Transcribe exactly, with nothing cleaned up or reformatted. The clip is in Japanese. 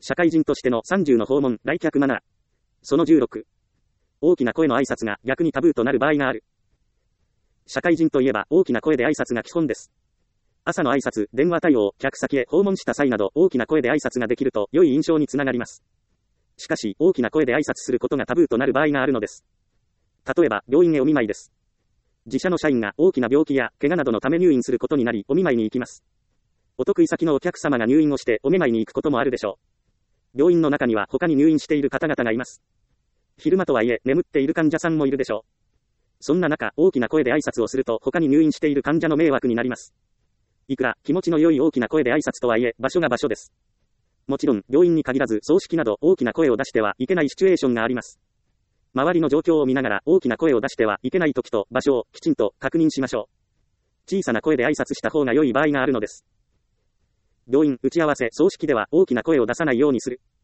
社会人としてのさんじゅうの訪問、来客マナー。そのじゅうろく。大きな声の挨拶が逆にタブーとなる場合がある。社会人といえば大きな声で挨拶が基本です。朝の挨拶、電話対応、客先へ訪問した際など大きな声で挨拶ができると良い印象につながります。しかし、大きな声で挨拶することがタブーとなる場合があるのです。例えば、病院へお見舞いです。自社の社員が大きな病気や怪我などのため入院することになり、お見舞いに行きます。お得意先のお客様が入院をしてお見舞いに行くこともあるでしょう。病院の中には他に入院している方々がいます。昼間とはいえ眠っている患者さんもいるでしょう。そんな中、大きな声で挨拶をすると他に入院している患者の迷惑になります。いくら気持ちの良い大きな声で挨拶とはいえ、場所が場所です。もちろん、病院に限らず葬式など大きな声を出してはいけないシチュエーションがあります。周りの状況を見ながら大きな声を出してはいけない時と場所をきちんと確認しましょう。小さな声で挨拶した方が良い場合があるのです。病院、打ち合わせ、葬式では大きな声を出さないようにする。